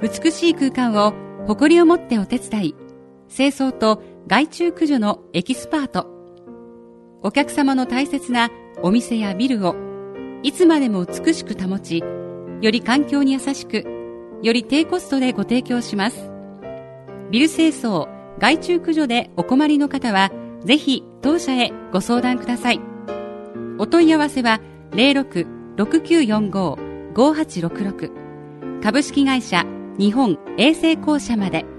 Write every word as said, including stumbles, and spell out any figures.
美しい空間を誇りを持ってお手伝い、清掃と害虫駆除のエキスパート。お客様の大切なお店やビルをいつまでも美しく保ち、より環境に優しく、より低コストでご提供します。ビル清掃、害虫駆除でお困りの方は、ぜひ当社へご相談ください。お問い合わせは ゼロろく ろくきゅうよんご ごはちろくろく 株式会社日本衛生公社まで。